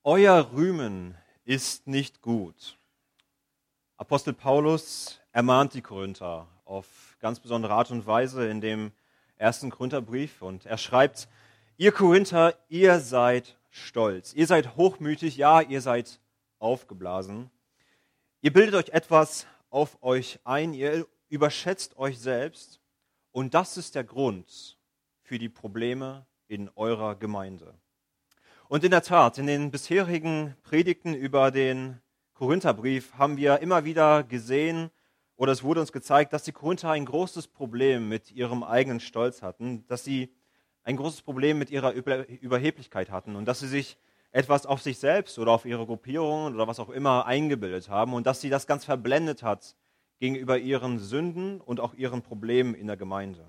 Euer Rühmen ist nicht gut. Apostel Paulus ermahnt die Korinther auf ganz besondere Art und Weise in dem ersten Korintherbrief. Und er schreibt, ihr Korinther, ihr seid stolz, ihr seid hochmütig, ja, ihr seid aufgeblasen. Ihr bildet euch etwas auf euch ein, ihr überschätzt euch selbst. Und das ist der Grund für die Probleme in eurer Gemeinde. Und in der Tat, in den bisherigen Predigten über den Korintherbrief haben wir immer wieder gesehen, oder es wurde uns gezeigt, dass die Korinther ein großes Problem mit ihrem eigenen Stolz hatten, dass sie ein großes Problem mit ihrer Überheblichkeit hatten und dass sie sich etwas auf sich selbst oder auf ihre Gruppierungen oder was auch immer eingebildet haben und dass sie das ganz verblendet hat gegenüber ihren Sünden und auch ihren Problemen in der Gemeinde.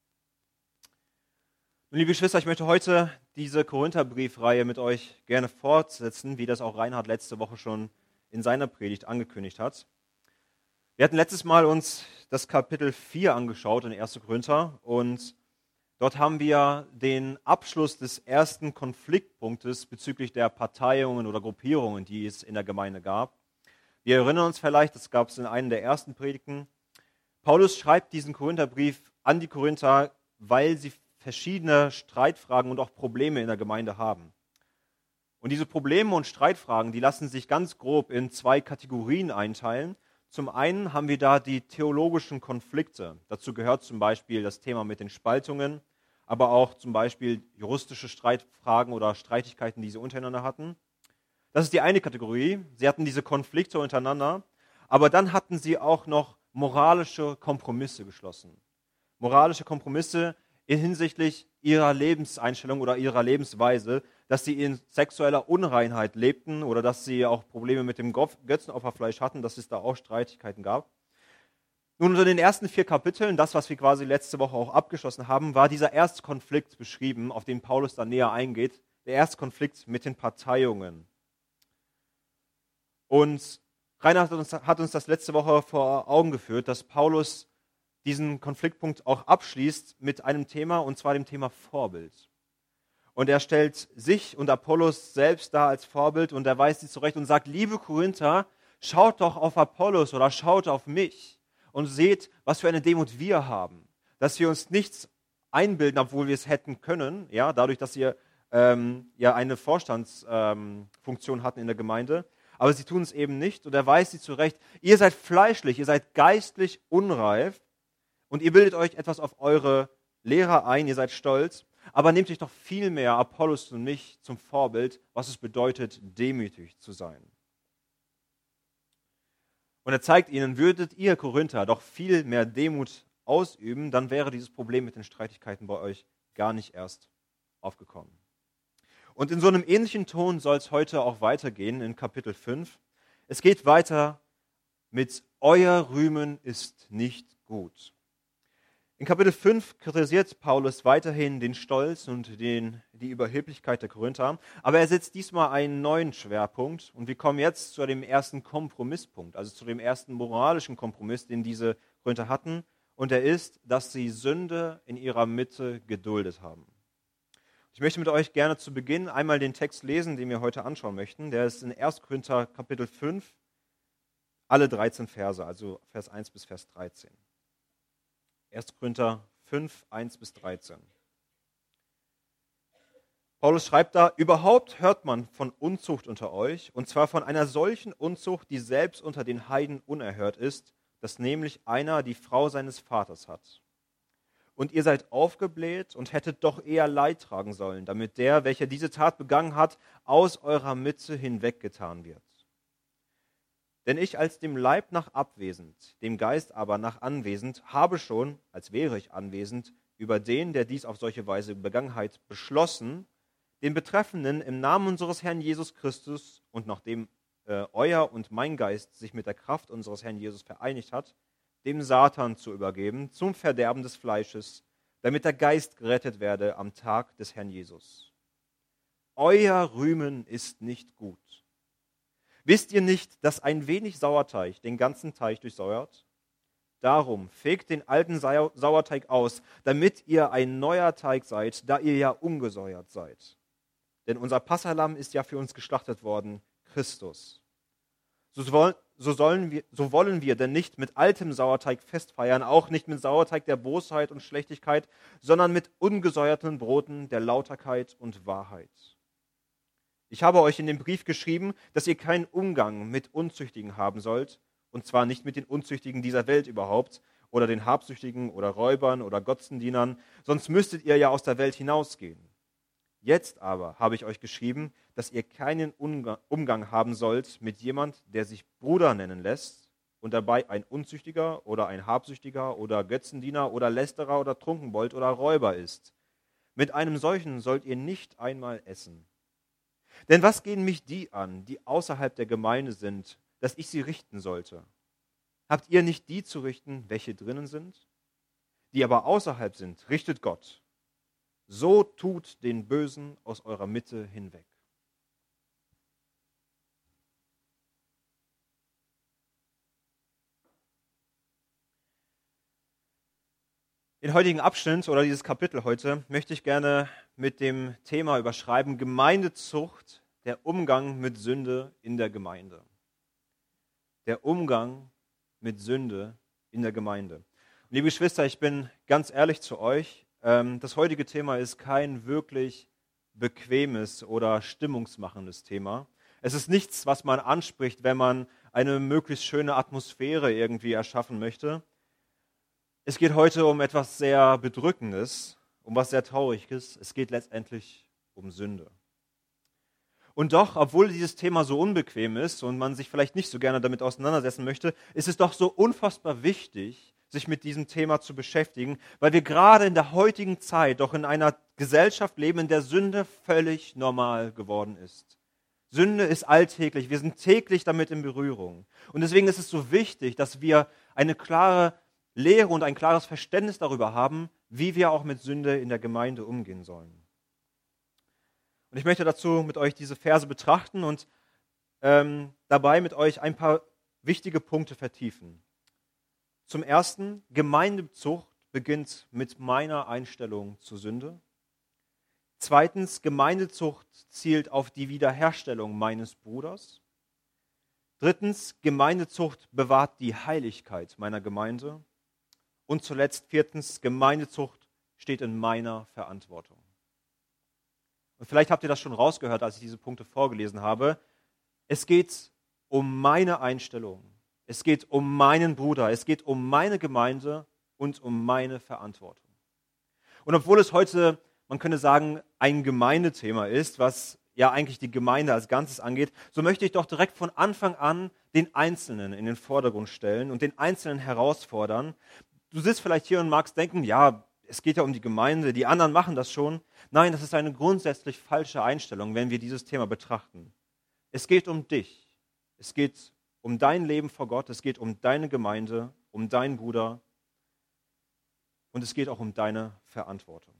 Und liebe Geschwister, ich möchte heute diese Korintherbriefreihe mit euch gerne fortsetzen, wie das auch Reinhard letzte Woche schon in seiner Predigt angekündigt hat. Wir hatten letztes Mal uns das Kapitel 4 angeschaut in 1. Korinther und dort haben wir den Abschluss des ersten Konfliktpunktes bezüglich der Parteiungen oder Gruppierungen, die es in der Gemeinde gab. Wir erinnern uns vielleicht, das gab es in einer der ersten Predigten. Paulus schreibt diesen Korintherbrief an die Korinther, weil sie verschiedene Streitfragen und auch Probleme in der Gemeinde haben. Und diese Probleme und Streitfragen, die lassen sich ganz grob in zwei Kategorien einteilen. Zum einen haben wir da die theologischen Konflikte. Dazu gehört zum Beispiel das Thema mit den Spaltungen, aber auch zum Beispiel juristische Streitfragen oder Streitigkeiten, die sie untereinander hatten. Das ist die eine Kategorie. Sie hatten diese Konflikte untereinander, aber dann hatten sie auch noch moralische Kompromisse geschlossen. Moralische Kompromisse hinsichtlich ihrer Lebenseinstellung oder ihrer Lebensweise, dass sie in sexueller Unreinheit lebten oder dass sie auch Probleme mit dem Götzenopferfleisch hatten, dass es da auch Streitigkeiten gab. Nun, in den ersten 4 Kapiteln, das, was wir quasi letzte Woche auch abgeschlossen haben, war dieser erste Konflikt beschrieben, auf den Paulus dann näher eingeht, der erste Konflikt mit den Parteiungen. Und Reinhard hat uns das letzte Woche vor Augen geführt, dass Paulus diesen Konfliktpunkt auch abschließt mit einem Thema, und zwar dem Thema Vorbild. Und er stellt sich und Apollos selbst dar als Vorbild und er weist sie zurecht und sagt, liebe Korinther, schaut doch auf Apollos oder schaut auf mich und seht, was für eine Demut wir haben. Dass wir uns nichts einbilden, obwohl wir es hätten können, ja, dadurch, dass wir eine Vorstandsfunktion hatten in der Gemeinde. Aber sie tun es eben nicht und er weist sie zurecht, ihr seid fleischlich, ihr seid geistlich unreif, und ihr bildet euch etwas auf eure Lehrer ein, ihr seid stolz, aber nehmt euch doch viel mehr Apollos und mich zum Vorbild, was es bedeutet, demütig zu sein. Und er zeigt ihnen, würdet ihr Korinther doch viel mehr Demut ausüben, dann wäre dieses Problem mit den Streitigkeiten bei euch gar nicht erst aufgekommen. Und in so einem ähnlichen Ton soll es heute auch weitergehen in Kapitel 5. Es geht weiter mit euer Rühmen ist nicht gut. In Kapitel 5 kritisiert Paulus weiterhin den Stolz und die Überheblichkeit der Korinther, aber er setzt diesmal einen neuen Schwerpunkt und wir kommen jetzt zu dem ersten Kompromisspunkt, also zu dem ersten moralischen Kompromiss, den diese Korinther hatten, und er ist, dass sie Sünde in ihrer Mitte geduldet haben. Ich möchte mit euch gerne zu Beginn einmal den Text lesen, den wir heute anschauen möchten. Der ist in 1. Korinther Kapitel 5, alle 13 Verse, also Vers 1 bis Vers 13. 1. Korinther 5, 1 bis 13. Paulus schreibt da, überhaupt hört man von Unzucht unter euch, und zwar von einer solchen Unzucht, die selbst unter den Heiden unerhört ist, dass nämlich einer die Frau seines Vaters hat. Und ihr seid aufgebläht und hättet doch eher Leid tragen sollen, damit der, welcher diese Tat begangen hat, aus eurer Mitte hinweggetan wird. Denn ich als dem Leib nach abwesend, dem Geist aber nach anwesend, habe schon, als wäre ich anwesend, über den, der dies auf solche Weise begangen hat, beschlossen, den Betreffenden im Namen unseres Herrn Jesus Christus und nachdem euer und mein Geist sich mit der Kraft unseres Herrn Jesus vereinigt hat, dem Satan zu übergeben, zum Verderben des Fleisches, damit der Geist gerettet werde am Tag des Herrn Jesus. Euer Rühmen ist nicht gut. Wisst ihr nicht, dass ein wenig Sauerteig den ganzen Teig durchsäuert? Darum fegt den alten Sauerteig aus, damit ihr ein neuer Teig seid, da ihr ja ungesäuert seid. Denn unser Passalamm ist ja für uns geschlachtet worden, Christus. So wollen wir denn nicht mit altem Sauerteig festfeiern, auch nicht mit Sauerteig der Bosheit und Schlechtigkeit, sondern mit ungesäuerten Broten der Lauterkeit und Wahrheit. Ich habe euch in dem Brief geschrieben, dass ihr keinen Umgang mit Unzüchtigen haben sollt, und zwar nicht mit den Unzüchtigen dieser Welt überhaupt, oder den Habsüchtigen oder Räubern oder Götzendienern, sonst müsstet ihr ja aus der Welt hinausgehen. Jetzt aber habe ich euch geschrieben, dass ihr keinen Umgang haben sollt mit jemand, der sich Bruder nennen lässt und dabei ein Unzüchtiger oder ein Habsüchtiger oder Götzendiener oder Lästerer oder Trunkenbold oder Räuber ist. Mit einem solchen sollt ihr nicht einmal essen. Denn was gehen mich die an, die außerhalb der Gemeinde sind, dass ich sie richten sollte? Habt ihr nicht die zu richten, welche drinnen sind? Die aber außerhalb sind, richtet Gott. So tut den Bösen aus eurer Mitte hinweg. Den heutigen Abschnitt oder dieses Kapitel heute möchte ich gerne mit dem Thema überschreiben: Gemeindezucht, der Umgang mit Sünde in der Gemeinde. Der Umgang mit Sünde in der Gemeinde. Und liebe Geschwister, ich bin ganz ehrlich zu euch. Das heutige Thema ist kein wirklich bequemes oder stimmungsmachendes Thema. Es ist nichts, was man anspricht, wenn man eine möglichst schöne Atmosphäre irgendwie erschaffen möchte. Es geht heute um etwas sehr Bedrückendes, um was sehr Trauriges. Es geht letztendlich um Sünde. Und doch, obwohl dieses Thema so unbequem ist und man sich vielleicht nicht so gerne damit auseinandersetzen möchte, ist es doch so unfassbar wichtig, sich mit diesem Thema zu beschäftigen, weil wir gerade in der heutigen Zeit doch in einer Gesellschaft leben, in der Sünde völlig normal geworden ist. Sünde ist alltäglich, wir sind täglich damit in Berührung. Und deswegen ist es so wichtig, dass wir eine klare Lehre und ein klares Verständnis darüber haben, wie wir auch mit Sünde in der Gemeinde umgehen sollen. Und ich möchte dazu mit euch diese Verse betrachten und dabei mit euch ein paar wichtige Punkte vertiefen. Zum Ersten, Gemeindezucht beginnt mit meiner Einstellung zur Sünde. Zweitens, Gemeindezucht zielt auf die Wiederherstellung meines Bruders. Drittens, Gemeindezucht bewahrt die Heiligkeit meiner Gemeinde. Und zuletzt viertens, Gemeindezucht steht in meiner Verantwortung. Und vielleicht habt ihr das schon rausgehört, als ich diese Punkte vorgelesen habe. Es geht um meine Einstellung. Es geht um meinen Bruder. Es geht um meine Gemeinde und um meine Verantwortung. Und obwohl es heute, man könnte sagen, ein Gemeindethema ist, was ja eigentlich die Gemeinde als Ganzes angeht, so möchte ich doch direkt von Anfang an den Einzelnen in den Vordergrund stellen und den Einzelnen herausfordern. Du sitzt vielleicht hier und magst denken, ja, es geht ja um die Gemeinde, die anderen machen das schon. Nein, das ist eine grundsätzlich falsche Einstellung, wenn wir dieses Thema betrachten. Es geht um dich. Es geht um dein Leben vor Gott. Es geht um deine Gemeinde, um deinen Bruder. Und es geht auch um deine Verantwortung.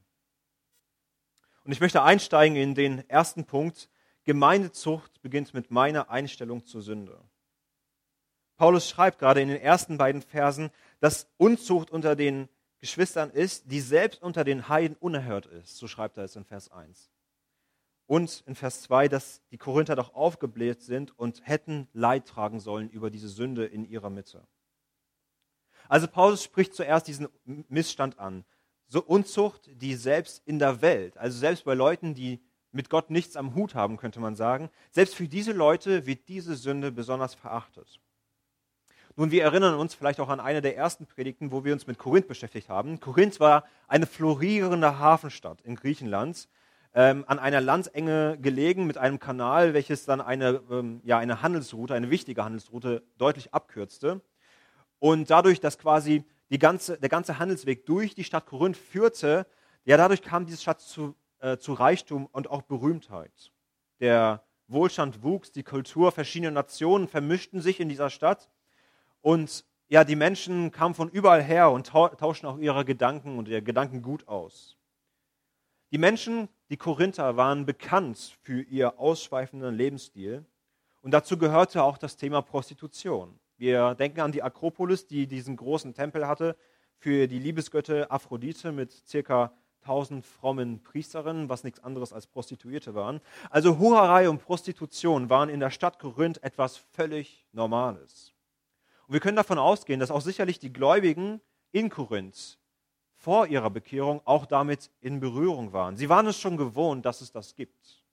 Und ich möchte einsteigen in den ersten Punkt. Gemeindezucht beginnt mit meiner Einstellung zur Sünde. Paulus schreibt gerade in den ersten beiden Versen, dass Unzucht unter den Geschwistern ist, die selbst unter den Heiden unerhört ist. So schreibt er es in Vers 1. Und in Vers 2, dass die Korinther doch aufgebläht sind und hätten Leid tragen sollen über diese Sünde in ihrer Mitte. Also Paulus spricht zuerst diesen Missstand an. So Unzucht, die selbst in der Welt, also selbst bei Leuten, die mit Gott nichts am Hut haben, könnte man sagen, selbst für diese Leute wird diese Sünde besonders verachtet. Nun, wir erinnern uns vielleicht auch an eine der ersten Predigten, wo wir uns mit Korinth beschäftigt haben. Korinth war eine florierende Hafenstadt in Griechenland, an einer Landenge gelegen mit einem Kanal, welches dann eine Handelsroute, eine wichtige Handelsroute deutlich abkürzte. Und dadurch, dass quasi der ganze Handelsweg durch die Stadt Korinth führte, ja, dadurch kam diese Stadt zu Reichtum und auch Berühmtheit. Der Wohlstand wuchs, die Kultur verschiedener Nationen vermischten sich in dieser Stadt. Und ja, die Menschen kamen von überall her und tauschten auch ihre Gedanken und ihr Gedankengut aus. Die Menschen, die Korinther, waren bekannt für ihr ausschweifenden Lebensstil. Und dazu gehörte auch das Thema Prostitution. Wir denken an die Akropolis, die diesen großen Tempel hatte für die Liebesgöttin Aphrodite mit ca. 1000 frommen Priesterinnen, was nichts anderes als Prostituierte waren. Also Hurerei und Prostitution waren in der Stadt Korinth etwas völlig Normales. Und wir können davon ausgehen, dass auch sicherlich die Gläubigen in Korinth vor ihrer Bekehrung auch damit in Berührung waren. Sie waren es schon gewohnt, dass es das gibt.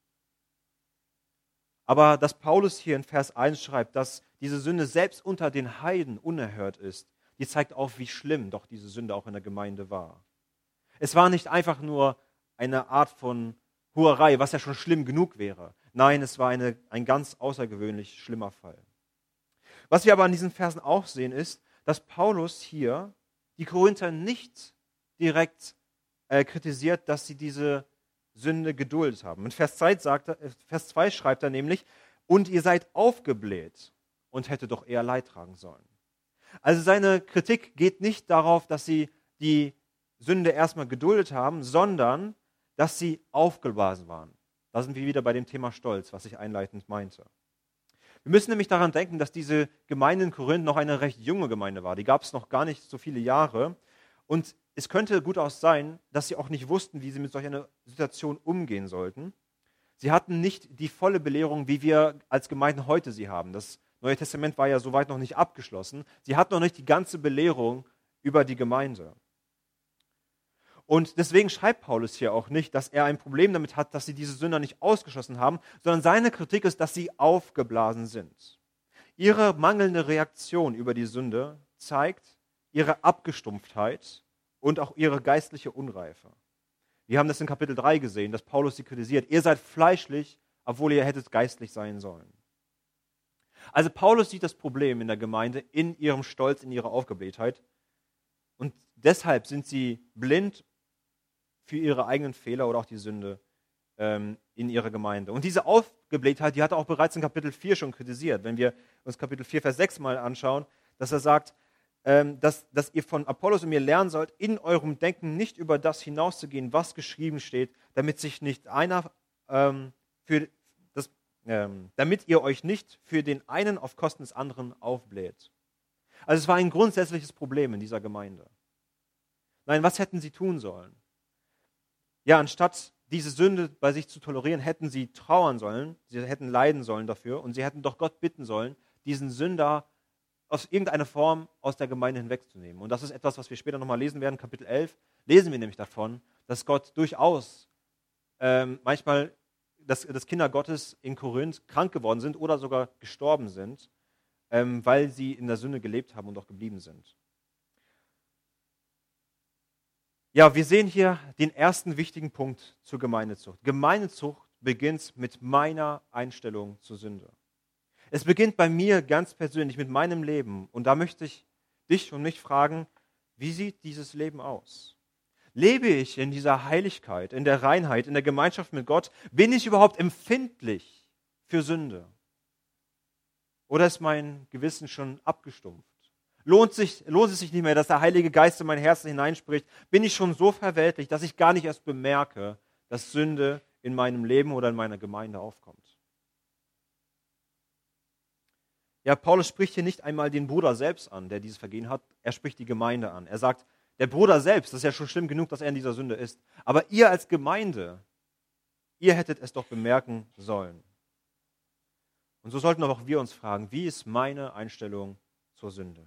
Aber dass Paulus hier in Vers 1 schreibt, dass diese Sünde selbst unter den Heiden unerhört ist, die zeigt auf, wie schlimm doch diese Sünde auch in der Gemeinde war. Es war nicht einfach nur eine Art von Hurerei, was ja schon schlimm genug wäre. Nein, es war ein ganz außergewöhnlich schlimmer Fall. Was wir aber an diesen Versen auch sehen, ist, dass Paulus hier die Korinther nicht direkt kritisiert, dass sie diese Sünde geduldet haben. In Vers 2 schreibt er nämlich, und ihr seid aufgebläht und hätte doch eher Leid tragen sollen. Also seine Kritik geht nicht darauf, dass sie die Sünde erstmal geduldet haben, sondern dass sie aufgeblasen waren. Da sind wir wieder bei dem Thema Stolz, was ich einleitend meinte. Wir müssen nämlich daran denken, dass diese Gemeinde in Korinth noch eine recht junge Gemeinde war. Die gab es noch gar nicht so viele Jahre. Und es könnte gut auch sein, dass sie auch nicht wussten, wie sie mit solch einer Situation umgehen sollten. Sie hatten nicht die volle Belehrung, wie wir als Gemeinden heute sie haben. Das Neue Testament war ja soweit noch nicht abgeschlossen. Sie hatten noch nicht die ganze Belehrung über die Gemeinde. Und deswegen schreibt Paulus hier auch nicht, dass er ein Problem damit hat, dass sie diese Sünder nicht ausgeschlossen haben, sondern seine Kritik ist, dass sie aufgeblasen sind. Ihre mangelnde Reaktion über die Sünde zeigt ihre Abgestumpftheit und auch ihre geistliche Unreife. Wir haben das in Kapitel 3 gesehen, dass Paulus sie kritisiert. Ihr seid fleischlich, obwohl ihr hättet geistlich sein sollen. Also Paulus sieht das Problem in der Gemeinde in ihrem Stolz, in ihrer Aufgeblähtheit. Und deshalb sind sie blind für ihre eigenen Fehler oder auch die Sünde in ihrer Gemeinde. Und diese Aufgeblähtheit, die hat er auch bereits in Kapitel 4 schon kritisiert. Wenn wir uns Kapitel 4, Vers 6 mal anschauen, dass er sagt, dass ihr von Apollos und mir lernen sollt, in eurem Denken nicht über das hinauszugehen, was geschrieben steht, damit sich nicht einer damit ihr euch nicht für den einen auf Kosten des anderen aufbläht. Also es war ein grundsätzliches Problem in dieser Gemeinde. Nein, was hätten sie tun sollen? Ja, anstatt diese Sünde bei sich zu tolerieren, hätten sie trauern sollen, sie hätten leiden sollen dafür und sie hätten doch Gott bitten sollen, diesen Sünder aus irgendeiner Form aus der Gemeinde hinwegzunehmen. Und das ist etwas, was wir später nochmal lesen werden. Kapitel 11 lesen wir nämlich davon, dass Gott durchaus manchmal, dass Kinder Gottes in Korinth krank geworden sind oder sogar gestorben sind, weil sie in der Sünde gelebt haben und auch geblieben sind. Ja, wir sehen hier den ersten wichtigen Punkt zur Gemeindezucht. Gemeindezucht beginnt mit meiner Einstellung zur Sünde. Es beginnt bei mir ganz persönlich mit meinem Leben. Und da möchte ich dich und mich fragen, wie sieht dieses Leben aus? Lebe ich in dieser Heiligkeit, in der Reinheit, in der Gemeinschaft mit Gott? Bin ich überhaupt empfindlich für Sünde? Oder ist mein Gewissen schon abgestumpft? Lohnt es sich nicht mehr, dass der Heilige Geist in mein Herz hineinspricht? Bin ich schon so verweltlicht, dass ich gar nicht erst bemerke, dass Sünde in meinem Leben oder in meiner Gemeinde aufkommt? Ja, Paulus spricht hier nicht einmal den Bruder selbst an, der dieses Vergehen hat. Er spricht die Gemeinde an. Er sagt, der Bruder selbst, das ist ja schon schlimm genug, dass er in dieser Sünde ist. Aber ihr als Gemeinde, ihr hättet es doch bemerken sollen. Und so sollten auch wir uns fragen, wie ist meine Einstellung zur Sünde?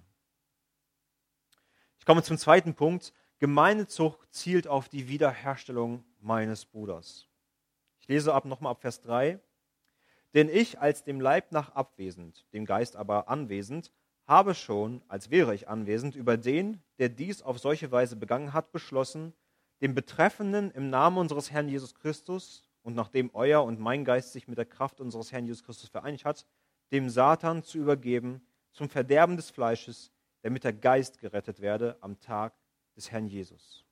Ich komme zum zweiten Punkt. Gemeindezucht zielt auf die Wiederherstellung meines Bruders. Ich lese nochmal ab Vers 3. Denn ich als dem Leib nach abwesend, dem Geist aber anwesend, habe schon, als wäre ich anwesend, über den, der dies auf solche Weise begangen hat, beschlossen, dem Betreffenden im Namen unseres Herrn Jesus Christus und nachdem euer und mein Geist sich mit der Kraft unseres Herrn Jesus Christus vereinigt hat, dem Satan zu übergeben zum Verderben des Fleisches, damit der Geist gerettet werde am Tag des Herrn Jesus.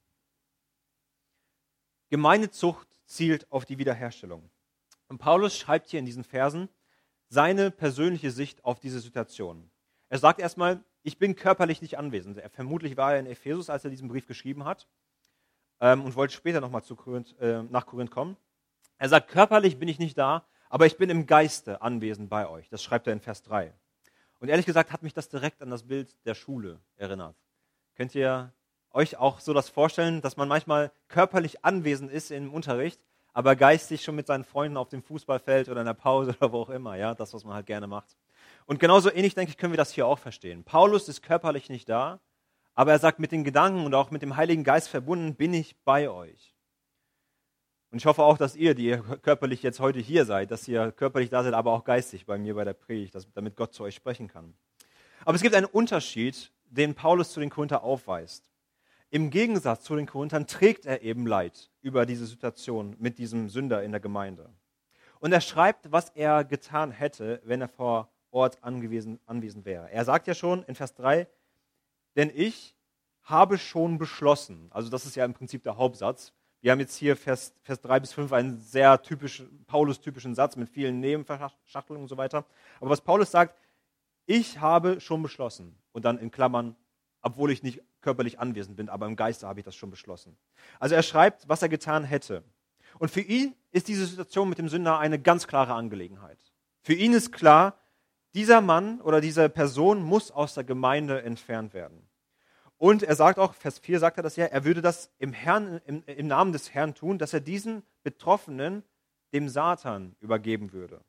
Gemeindezucht zielt auf die Wiederherstellung. Und Paulus schreibt hier in diesen Versen seine persönliche Sicht auf diese Situation. Er sagt erstmal, ich bin körperlich nicht anwesend. Vermutlich war er in Ephesus, als er diesen Brief geschrieben hat und wollte später nochmal nach Korinth kommen. Er sagt, körperlich bin ich nicht da, aber ich bin im Geiste anwesend bei euch. Das schreibt er in Vers 3. Und ehrlich gesagt hat mich das direkt an das Bild der Schule erinnert. Kennt ihr euch auch so das vorstellen, dass man manchmal körperlich anwesend ist im Unterricht, aber geistig schon mit seinen Freunden auf dem Fußballfeld oder in der Pause oder wo auch immer, ja, das, was man halt gerne macht. Und genauso ähnlich, denke ich, können wir das hier auch verstehen. Paulus ist körperlich nicht da, aber er sagt, mit den Gedanken und auch mit dem Heiligen Geist verbunden bin ich bei euch. Und ich hoffe auch, dass ihr, die ihr körperlich jetzt heute hier seid, dass ihr körperlich da seid, aber auch geistig bei mir bei der Predigt, damit Gott zu euch sprechen kann. Aber es gibt einen Unterschied, den Paulus zu den Korinther aufweist. Im Gegensatz zu den Korinthern trägt er eben Leid über diese Situation mit diesem Sünder in der Gemeinde. Und er schreibt, was er getan hätte, wenn er vor Ort anwesend wäre. Er sagt ja schon in Vers 3, denn ich habe schon beschlossen, also das ist ja im Prinzip der Hauptsatz. Wir haben jetzt hier Vers 3 bis 5 einen sehr Paulus-typischen Satz mit vielen Nebenverschachtelungen und so weiter. Aber was Paulus sagt, ich habe schon beschlossen. Und dann in Klammern, obwohl ich nicht körperlich anwesend bin, aber im Geiste habe ich das schon beschlossen. Also er schreibt, was er getan hätte. Und für ihn ist diese Situation mit dem Sünder eine ganz klare Angelegenheit. Für ihn ist klar, dieser Mann oder diese Person muss aus der Gemeinde entfernt werden. Und er sagt auch, Vers 4 sagt er das ja, er würde das im Namen des Herrn tun, dass er diesen Betroffenen dem Satan übergeben würde.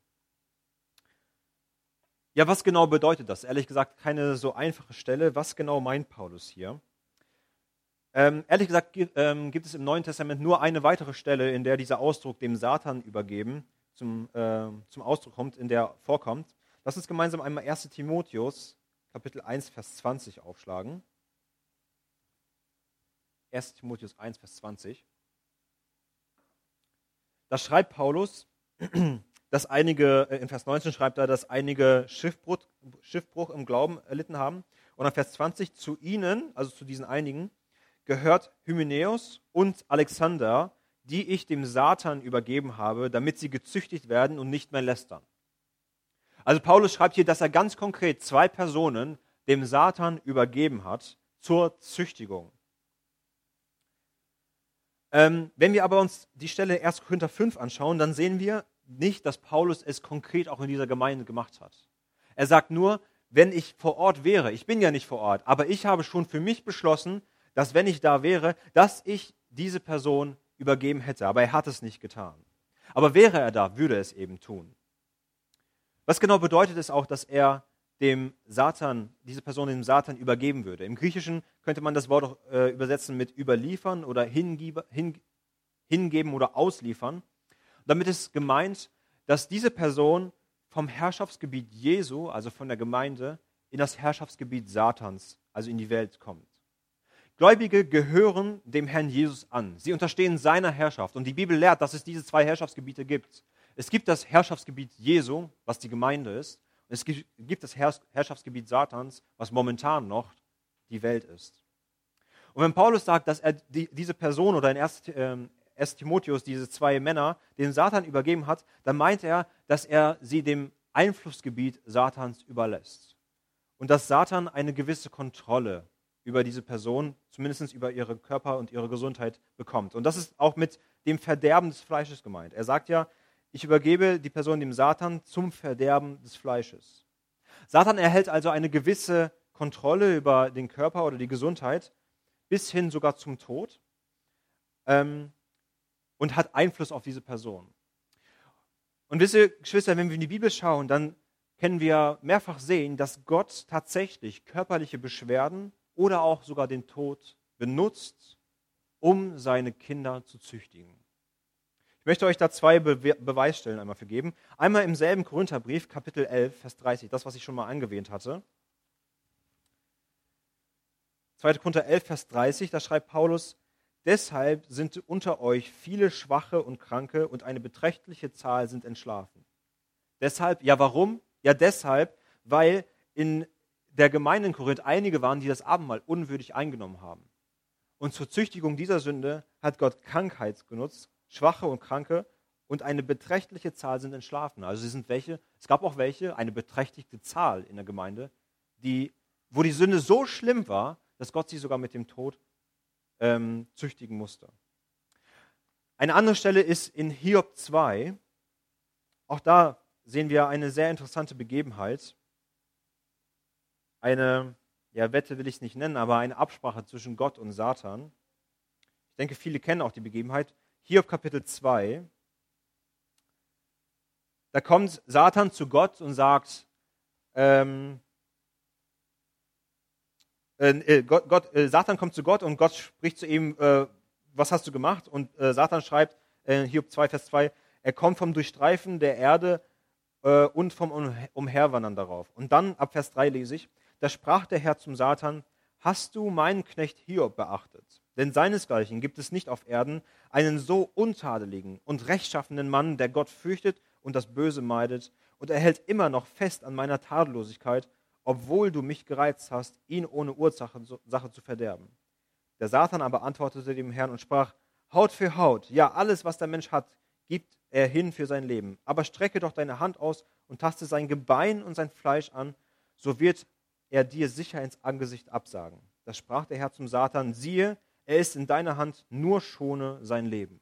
Ja, was genau bedeutet das? Ehrlich gesagt, keine so einfache Stelle. Was genau meint Paulus hier? Ehrlich gesagt gibt es im Neuen Testament nur eine weitere Stelle, in der dieser Ausdruck dem Satan übergeben zum Ausdruck kommt, in der vorkommt. Lass uns gemeinsam einmal 1. Timotheus, Kapitel 1, Vers 20 aufschlagen. 1. Timotheus 1, Vers 20. Da schreibt Paulus, dass in Vers 19 schreibt er, dass einige Schiffbruch im Glauben erlitten haben. Und in Vers 20, zu ihnen, also zu diesen einigen, gehört Hymenäus und Alexander, die ich dem Satan übergeben habe, damit sie gezüchtigt werden und nicht mehr lästern. Also Paulus schreibt hier, dass er ganz konkret 2 Personen dem Satan übergeben hat zur Züchtigung. Wenn wir aber uns die Stelle 1. Korinther 5 anschauen, dann sehen wir nicht, dass Paulus es konkret auch in dieser Gemeinde gemacht hat. Er sagt nur, wenn ich vor Ort wäre, ich bin ja nicht vor Ort, aber ich habe schon für mich beschlossen, dass wenn ich da wäre, dass ich diese Person übergeben hätte. Aber er hat es nicht getan. Aber wäre er da, würde er es eben tun. Was genau bedeutet es auch, dass er diese Person dem Satan übergeben würde? Im Griechischen könnte man das Wort auch übersetzen mit überliefern oder hingeben oder ausliefern. Und damit ist gemeint, dass diese Person vom Herrschaftsgebiet Jesu, also von der Gemeinde, in das Herrschaftsgebiet Satans, also in die Welt kommt. Gläubige gehören dem Herrn Jesus an. Sie unterstehen seiner Herrschaft. Und die Bibel lehrt, dass es diese 2 Herrschaftsgebiete gibt. Es gibt das Herrschaftsgebiet Jesu, was die Gemeinde ist. Und es gibt das Herrschaftsgebiet Satans, was momentan noch die Welt ist. Und wenn Paulus sagt, dass er diese Person oder in 1. Timotheus diese 2 Männer dem Satan übergeben hat, dann meint er, dass er sie dem Einflussgebiet Satans überlässt. Und dass Satan eine gewisse Kontrolle über diese Person, zumindest über ihren Körper und ihre Gesundheit bekommt. Und das ist auch mit dem Verderben des Fleisches gemeint. Er sagt ja, ich übergebe die Person dem Satan zum Verderben des Fleisches. Satan erhält also eine gewisse Kontrolle über den Körper oder die Gesundheit, bis hin sogar zum Tod, und hat Einfluss auf diese Person. Und wisst ihr, Geschwister, wenn wir in die Bibel schauen, dann können wir mehrfach sehen, dass Gott tatsächlich körperliche Beschwerden oder auch sogar den Tod benutzt, um seine Kinder zu züchtigen. Ich möchte euch da 2 Beweisstellen einmal für geben. Einmal im selben Korintherbrief, Kapitel 11, Vers 30, das, was ich schon mal angewähnt hatte. 2. Korinther 11, Vers 30, da schreibt Paulus, deshalb sind unter euch viele Schwache und Kranke und eine beträchtliche Zahl sind entschlafen. Deshalb, ja warum? Ja deshalb, weil in der Gemeinde in Korinth einige waren, die das Abendmahl unwürdig eingenommen haben. Und zur Züchtigung dieser Sünde hat Gott Krankheit genutzt, Schwache und Kranke, und eine beträchtliche Zahl sind entschlafen. Also es gab auch welche, eine beträchtliche Zahl in der Gemeinde, wo die Sünde so schlimm war, dass Gott sie sogar mit dem Tod züchtigen musste. Eine andere Stelle ist in Hiob 2. Auch da sehen wir eine sehr interessante Begebenheit. Eine ja, Wette will ich es nicht nennen, aber eine Absprache zwischen Gott und Satan. Ich denke, viele kennen auch die Begebenheit. Hiob Kapitel 2, da kommt Satan zu Gott und sagt, Satan kommt zu Gott und Gott spricht zu ihm, was hast du gemacht? Und Satan schreibt, Hiob 2, Vers 2, er kommt vom Durchstreifen der Erde und vom Umherwandern darauf. Und dann ab Vers 3 lese ich, da sprach der Herr zum Satan, hast du meinen Knecht Hiob beachtet? Denn seinesgleichen gibt es nicht auf Erden einen so untadeligen und rechtschaffenen Mann, der Gott fürchtet und das Böse meidet, und er hält immer noch fest an meiner Tadellosigkeit, obwohl du mich gereizt hast, ihn ohne Ursache zu verderben. Der Satan aber antwortete dem Herrn und sprach, Haut für Haut, ja, alles, was der Mensch hat, gibt er hin für sein Leben. Aber strecke doch deine Hand aus und taste sein Gebein und sein Fleisch an, so wird er dir sicher ins Angesicht absagen. Da sprach der Herr zum Satan, siehe, er ist in deiner Hand, nur schone sein Leben.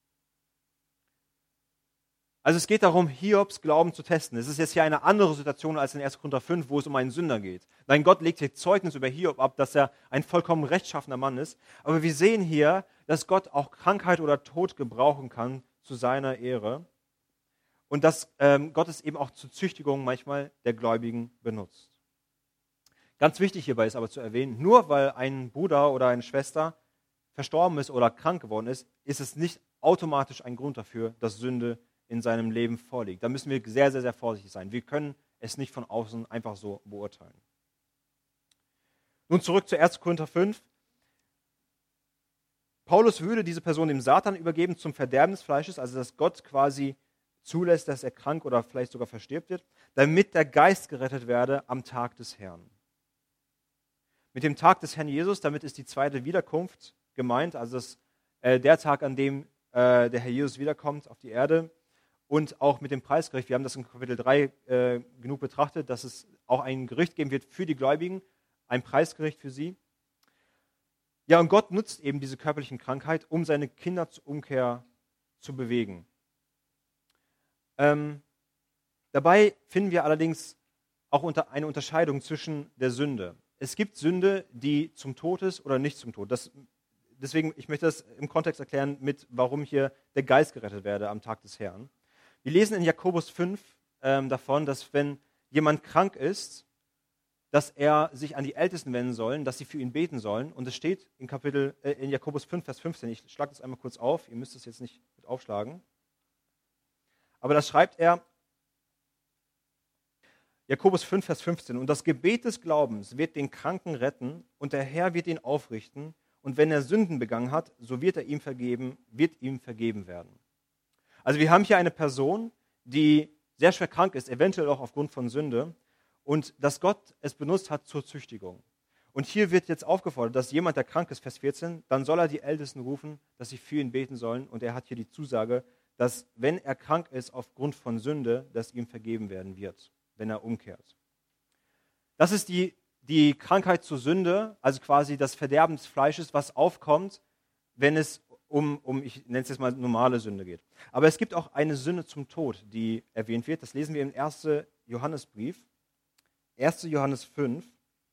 Also es geht darum, Hiobs Glauben zu testen. Es ist jetzt hier eine andere Situation als in 1. Korinther 5, wo es um einen Sünder geht. Nein, Gott legt hier Zeugnis über Hiob ab, dass er ein vollkommen rechtschaffener Mann ist. Aber wir sehen hier, dass Gott auch Krankheit oder Tod gebrauchen kann zu seiner Ehre. Und dass Gott es eben auch zur Züchtigung manchmal der Gläubigen benutzt. Ganz wichtig hierbei ist aber zu erwähnen, nur weil ein Bruder oder eine Schwester verstorben ist oder krank geworden ist, ist es nicht automatisch ein Grund dafür, dass Sünde in seinem Leben vorliegt. Da müssen wir sehr, sehr, sehr vorsichtig sein. Wir können es nicht von außen einfach so beurteilen. Nun zurück zu 1. Korinther 5. Paulus würde diese Person dem Satan übergeben zum Verderben des Fleisches, also dass Gott quasi zulässt, dass er krank oder vielleicht sogar verstirbt wird, damit der Geist gerettet werde am Tag des Herrn. Mit dem Tag des Herrn Jesus, damit ist die zweite Wiederkunft gemeint, also der Tag, an dem der Herr Jesus wiederkommt auf die Erde. Und auch mit dem Preisgericht, wir haben das in Kapitel 3 genug betrachtet, dass es auch ein Gericht geben wird für die Gläubigen, ein Preisgericht für sie. Ja, und Gott nutzt eben diese körperlichen Krankheit, um seine Kinder zur Umkehr zu bewegen. Dabei finden wir allerdings auch eine Unterscheidung zwischen der Sünde. Es gibt Sünde, die zum Tod ist oder nicht zum Tod. Deswegen, ich möchte das im Kontext erklären, warum hier der Geist gerettet werde am Tag des Herrn. Wir lesen in Jakobus 5 davon, dass wenn jemand krank ist, dass er sich an die Ältesten wenden soll, dass sie für ihn beten sollen. Und es steht in Jakobus 5, Vers 15, ich schlage das einmal kurz auf, ihr müsst es jetzt nicht mit aufschlagen. Aber das schreibt er, Jakobus 5, Vers 15, und das Gebet des Glaubens wird den Kranken retten und der Herr wird ihn aufrichten. Und wenn er Sünden begangen hat, so wird ihm vergeben werden. Also wir haben hier eine Person, die sehr schwer krank ist, eventuell auch aufgrund von Sünde, und dass Gott es benutzt hat zur Züchtigung. Und hier wird jetzt aufgefordert, dass jemand, der krank ist, Vers 14, dann soll er die Ältesten rufen, dass sie für ihn beten sollen. Und er hat hier die Zusage, dass wenn er krank ist aufgrund von Sünde, dass ihm vergeben werden wird, wenn er umkehrt. Das ist die Krankheit zur Sünde, also quasi das Verderben des Fleisches, was aufkommt, wenn es ich nenne es jetzt mal normale Sünde geht. Aber es gibt auch eine Sünde zum Tod, die erwähnt wird. Das lesen wir im 1. Johannesbrief, 1. Johannes 5,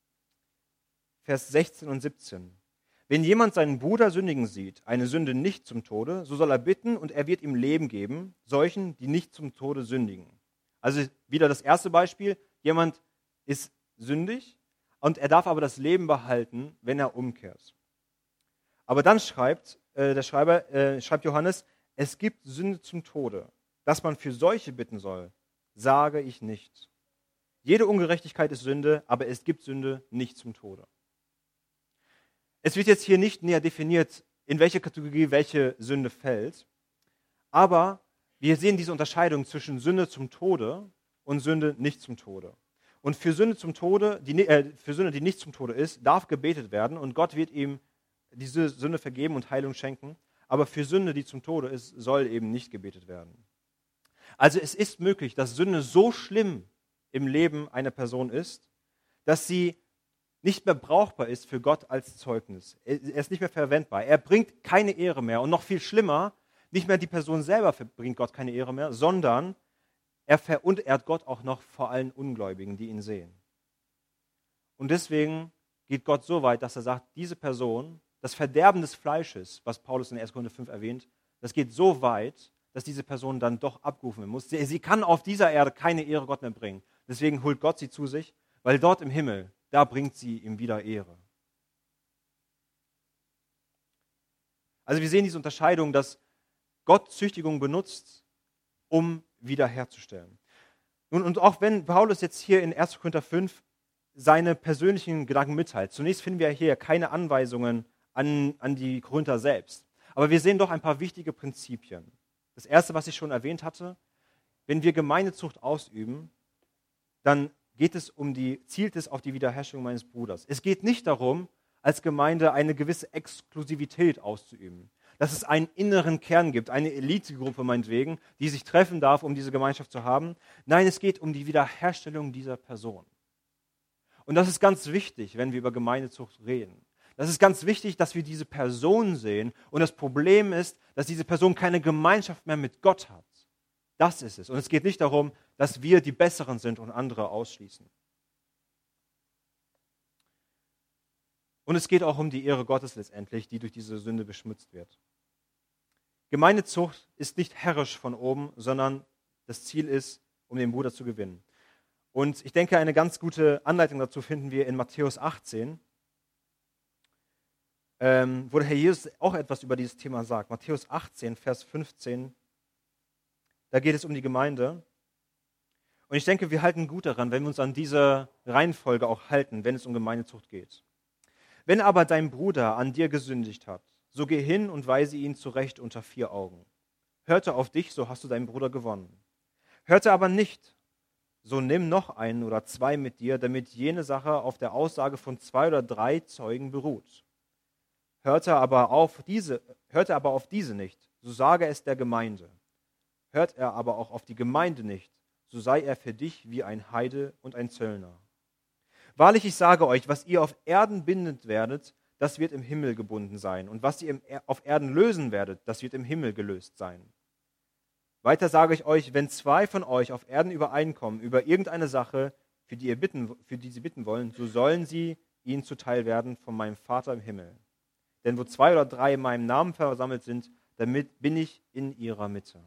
Vers 16 und 17. Wenn jemand seinen Bruder sündigen sieht, eine Sünde nicht zum Tode, so soll er bitten und er wird ihm Leben geben, solchen, die nicht zum Tode sündigen. Also wieder das erste Beispiel, jemand ist sündig und er darf aber das Leben behalten, wenn er umkehrt. Aber dann schreibt Johannes, es gibt Sünde zum Tode. Dass man für solche bitten soll, sage ich nicht. Jede Ungerechtigkeit ist Sünde, aber es gibt Sünde nicht zum Tode. Es wird jetzt hier nicht näher definiert, in welche Kategorie welche Sünde fällt, aber wir sehen diese Unterscheidung zwischen Sünde zum Tode und Sünde nicht zum Tode. Und für Sünde, die nicht zum Tode ist, darf gebetet werden und Gott wird ihm diese Sünde vergeben und Heilung schenken. Aber für Sünde, die zum Tode ist, soll eben nicht gebetet werden. Also es ist möglich, dass Sünde so schlimm im Leben einer Person ist, dass sie nicht mehr brauchbar ist für Gott als Zeugnis. Er ist nicht mehr verwendbar. Er bringt keine Ehre mehr. Und noch viel schlimmer, nicht mehr die Person selber bringt Gott keine Ehre mehr, sondern er verunehrt Gott auch noch vor allen Ungläubigen, die ihn sehen. Und deswegen geht Gott so weit, dass er sagt, diese Person, das Verderben des Fleisches, was Paulus in 1. Korinther 5 erwähnt, das geht so weit, dass diese Person dann doch abgerufen werden muss. Sie kann auf dieser Erde keine Ehre Gott mehr bringen. Deswegen holt Gott sie zu sich, weil dort im Himmel, da bringt sie ihm wieder Ehre. Also wir sehen diese Unterscheidung, dass Gott Züchtigung benutzt, um wiederherzustellen. Nun, und auch wenn Paulus jetzt hier in 1. Korinther 5 seine persönlichen Gedanken mitteilt, zunächst finden wir hier keine Anweisungen an die Korinther selbst. Aber wir sehen doch ein paar wichtige Prinzipien. Das erste, was ich schon erwähnt hatte, wenn wir Gemeindezucht ausüben, dann zielt es auf die Wiederherstellung meines Bruders. Es geht nicht darum, als Gemeinde eine gewisse Exklusivität auszuüben. Dass es einen inneren Kern gibt, eine Elitegruppe meinetwegen, die sich treffen darf, um diese Gemeinschaft zu haben. Nein, es geht um die Wiederherstellung dieser Person. Und das ist ganz wichtig, wenn wir über Gemeindezucht reden. Das ist ganz wichtig, dass wir diese Person sehen. Und das Problem ist, dass diese Person keine Gemeinschaft mehr mit Gott hat. Das ist es. Und es geht nicht darum, dass wir die Besseren sind und andere ausschließen. Und es geht auch um die Ehre Gottes letztendlich, die durch diese Sünde beschmutzt wird. Gemeindezucht ist nicht herrisch von oben, sondern das Ziel ist, um den Bruder zu gewinnen. Und ich denke, eine ganz gute Anleitung dazu finden wir in Matthäus 18, wo der Herr Jesus auch etwas über dieses Thema sagt. Matthäus 18, Vers 15, da geht es um die Gemeinde. Und ich denke, wir halten gut daran, wenn wir uns an diese Reihenfolge auch halten, wenn es um Gemeindezucht geht. Wenn aber dein Bruder an dir gesündigt hat, so geh hin und weise ihn zurecht unter 4 Augen. Hört er auf dich, so hast du deinen Bruder gewonnen. Hört er aber nicht, so nimm noch einen oder 2 mit dir, damit jene Sache auf der Aussage von 2 oder 3 Zeugen beruht. Hört er aber auf diese nicht, so sage es der Gemeinde. Hört er aber auch auf die Gemeinde nicht, so sei er für dich wie ein Heide und ein Zöllner. Wahrlich, ich sage euch, was ihr auf Erden bindet werdet, das wird im Himmel gebunden sein. Und was ihr auf Erden lösen werdet, das wird im Himmel gelöst sein. Weiter sage ich euch, wenn 2 von euch auf Erden übereinkommen über irgendeine Sache, für die sie bitten wollen, so sollen sie ihnen zuteil werden von meinem Vater im Himmel. Denn wo 2 oder 3 in meinem Namen versammelt sind, damit bin ich in ihrer Mitte.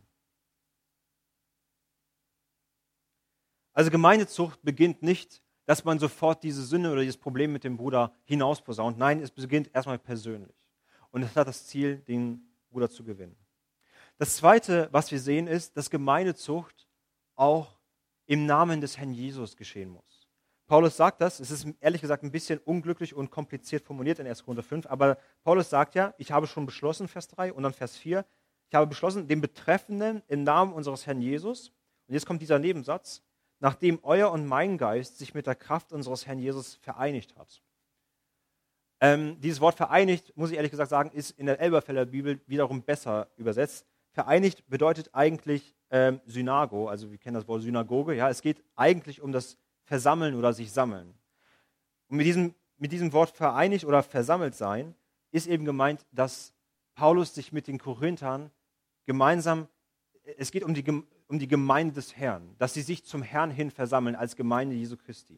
Also Gemeindezucht beginnt nicht, dass man sofort diese Sünde oder dieses Problem mit dem Bruder hinausposaunt. Nein, es beginnt erstmal persönlich. Und es hat das Ziel, den Bruder zu gewinnen. Das Zweite, was wir sehen, ist, dass Gemeindezucht auch im Namen des Herrn Jesus geschehen muss. Paulus sagt das, es ist ehrlich gesagt ein bisschen unglücklich und kompliziert formuliert in 1. Korinther 5, aber Paulus sagt ja, ich habe schon beschlossen, Vers 3 und dann Vers 4, ich habe beschlossen, den Betreffenden im Namen unseres Herrn Jesus, und jetzt kommt dieser Nebensatz, nachdem euer und mein Geist sich mit der Kraft unseres Herrn Jesus vereinigt hat. Dieses Wort vereinigt, muss ich ehrlich gesagt sagen, ist in der Elberfelder Bibel wiederum besser übersetzt. Vereinigt bedeutet eigentlich Synago, also wir kennen das Wort Synagoge. Ja, es geht eigentlich um das Versammeln oder sich sammeln. Und mit diesem Wort vereinigt oder versammelt sein ist eben gemeint, dass Paulus sich mit den Korinthern gemeinsam, es geht um die Gemeinde des Herrn, dass sie sich zum Herrn hin versammeln als Gemeinde Jesu Christi.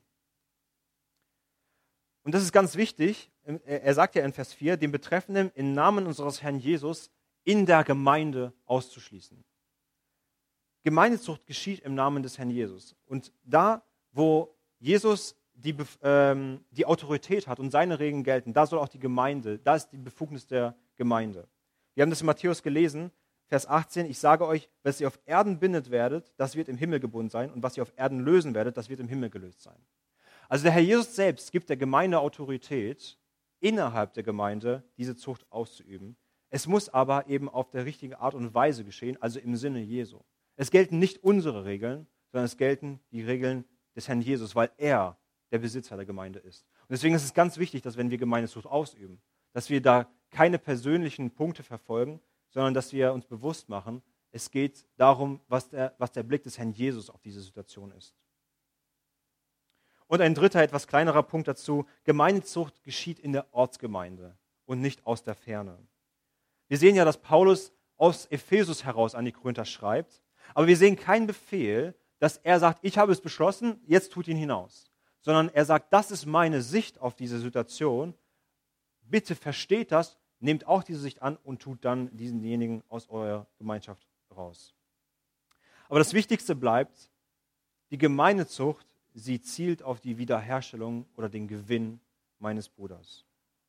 Und das ist ganz wichtig, er sagt ja in Vers 4, den Betreffenden im Namen unseres Herrn Jesus in der Gemeinde auszuschließen. Gemeindezucht geschieht im Namen des Herrn Jesus. Und da, wo Jesus die Autorität hat und seine Regeln gelten, da soll auch die Gemeinde, da ist die Befugnis der Gemeinde. Wir haben das in Matthäus gelesen, Vers 18, ich sage euch, was ihr auf Erden bindet werdet, das wird im Himmel gebunden sein und was ihr auf Erden lösen werdet, das wird im Himmel gelöst sein. Also der Herr Jesus selbst gibt der Gemeinde Autorität, innerhalb der Gemeinde diese Zucht auszuüben. Es muss aber eben auf der richtigen Art und Weise geschehen, also im Sinne Jesu. Es gelten nicht unsere Regeln, sondern es gelten die Regeln des Herrn Jesus, weil er der Besitzer der Gemeinde ist. Und deswegen ist es ganz wichtig, dass wenn wir Gemeindezucht ausüben, dass wir da keine persönlichen Punkte verfolgen, sondern dass wir uns bewusst machen, es geht darum, was der Blick des Herrn Jesus auf diese Situation ist. Und ein dritter, etwas kleinerer Punkt dazu, Gemeindezucht geschieht in der Ortsgemeinde und nicht aus der Ferne. Wir sehen ja, dass Paulus aus Ephesus heraus an die Korinther schreibt, aber wir sehen keinen Befehl, dass er sagt, ich habe es beschlossen, jetzt tut ihn hinaus. sondern er sagt, das ist meine Sicht auf diese Situation. Bitte versteht das, nehmt auch diese Sicht an und tut dann diesenjenigen aus eurer Gemeinschaft raus. Aber das Wichtigste bleibt, die Gemeindezucht, sie zielt auf die Wiederherstellung oder den Gewinn meines Bruders.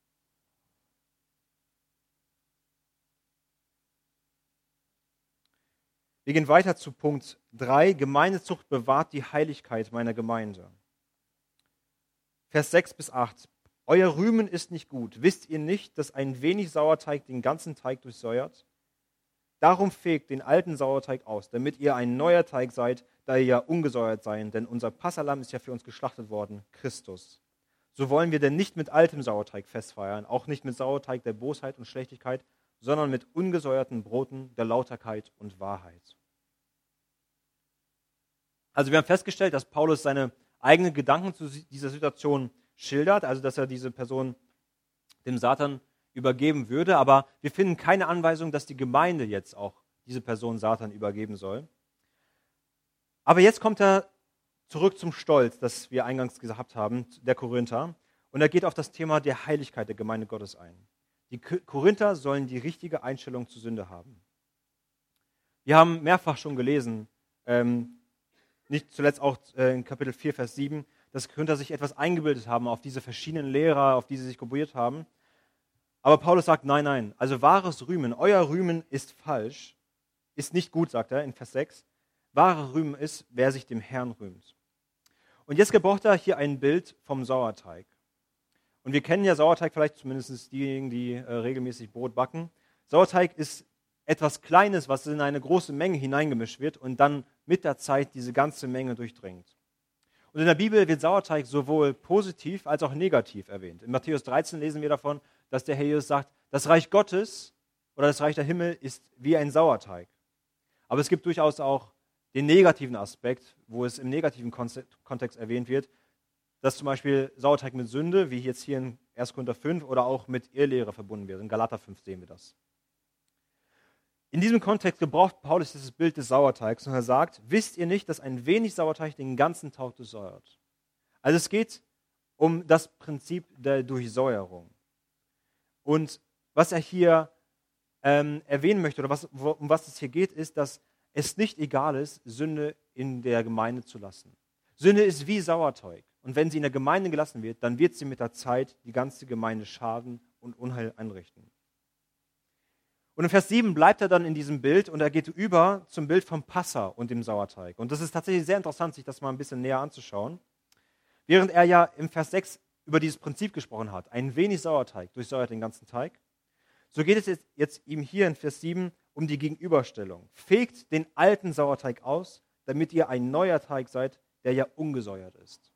Wir gehen weiter zu Punkt 3. Gemeindezucht bewahrt die Heiligkeit meiner Gemeinde. Vers 6 bis 8. Euer Rühmen ist nicht gut. Wisst ihr nicht, dass ein wenig Sauerteig den ganzen Teig durchsäuert? Darum fegt den alten Sauerteig aus, damit ihr ein neuer Teig seid, da ihr ja ungesäuert seid. Denn unser Passahlamm ist ja für uns geschlachtet worden, Christus. So wollen wir denn nicht mit altem Sauerteig festfeiern, auch nicht mit Sauerteig der Bosheit und Schlechtigkeit, sondern mit ungesäuerten Broten der Lauterkeit und Wahrheit. Also wir haben festgestellt, dass Paulus seine eigenen Gedanken zu dieser Situation schildert, also dass er diese Person dem Satan übergeben würde, aber wir finden keine Anweisung, dass die Gemeinde jetzt auch diese Person Satan übergeben soll. Aber jetzt kommt er zurück zum Stolz, das wir eingangs gehabt haben, der Korinther, und er geht auf das Thema der Heiligkeit der Gemeinde Gottes ein. Die Korinther sollen die richtige Einstellung zur Sünde haben. Wir haben mehrfach schon gelesen, nicht zuletzt auch in Kapitel 4, Vers 7, dass Korinther sich etwas eingebildet haben auf diese verschiedenen Lehrer, auf die sie sich gebuiert haben. Aber Paulus sagt, nein, nein, also wahres Rühmen, euer Rühmen ist falsch, ist nicht gut, sagt er in Vers 6. Wahre Rühmen ist, wer sich dem Herrn rühmt. Und jetzt gebraucht er hier ein Bild vom Sauerteig. Und wir kennen ja Sauerteig, vielleicht zumindest diejenigen, die regelmäßig Brot backen. Sauerteig ist etwas Kleines, was in eine große Menge hineingemischt wird und dann mit der Zeit diese ganze Menge durchdringt. Und in der Bibel wird Sauerteig sowohl positiv als auch negativ erwähnt. In Matthäus 13 lesen wir davon, dass der Herr Jesus sagt, das Reich Gottes oder das Reich der Himmel ist wie ein Sauerteig. Aber es gibt durchaus auch den negativen Aspekt, wo es im negativen Kontext erwähnt wird, dass zum Beispiel Sauerteig mit Sünde, wie jetzt hier in 1. Korinther 5, oder auch mit Irrlehre verbunden wird. In Galater 5 sehen wir das. In diesem Kontext gebraucht Paulus dieses Bild des Sauerteigs und er sagt, wisst ihr nicht, dass ein wenig Sauerteig den ganzen Teig durchsäuert? Also es geht um das Prinzip der Durchsäuerung. Und was er hier erwähnen möchte, oder um was es hier geht, ist, dass es nicht egal ist, Sünde in der Gemeinde zu lassen. Sünde ist wie Sauerteig. Und wenn sie in der Gemeinde gelassen wird, dann wird sie mit der Zeit die ganze Gemeinde schaden und Unheil anrichten. Und in Vers 7 bleibt er dann in diesem Bild und er geht über zum Bild vom Passa und dem Sauerteig. Und das ist tatsächlich sehr interessant, sich das mal ein bisschen näher anzuschauen. Während er ja im Vers 6 über dieses Prinzip gesprochen hat, ein wenig Sauerteig durchsäuert den ganzen Teig, so geht es jetzt ihm hier in Vers 7 um die Gegenüberstellung. Fegt den alten Sauerteig aus, damit ihr ein neuer Teig seid, der ja ungesäuert ist.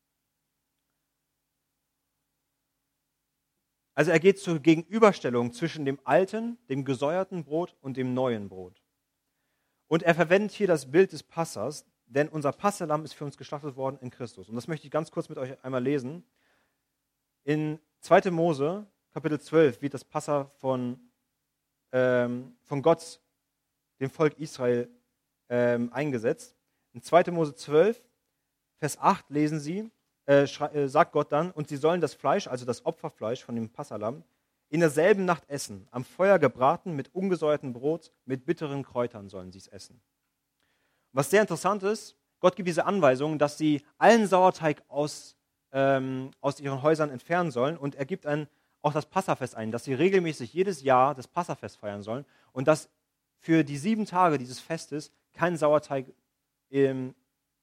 Also er geht zur Gegenüberstellung zwischen dem alten, dem gesäuerten Brot und dem neuen Brot. Und er verwendet hier das Bild des Passas, denn unser Passahlamm ist für uns geschlachtet worden in Christus. Und das möchte ich ganz kurz mit euch einmal lesen. In 2. Mose, Kapitel 12, wird das Passa von Gott, dem Volk Israel, eingesetzt. In 2. Mose 12, Vers 8 lesen sie, sagt Gott dann, und sie sollen das Fleisch, also das Opferfleisch von dem Passahlamm, in derselben Nacht essen, am Feuer gebraten, mit ungesäuertem Brot, mit bitteren Kräutern sollen sie es essen. Was sehr interessant ist, Gott gibt diese Anweisung, dass sie allen Sauerteig aus ihren Häusern entfernen sollen und er gibt auch das Passafest ein, dass sie regelmäßig jedes Jahr das Passafest feiern sollen und dass für die 7 Tage dieses Festes kein Sauerteig in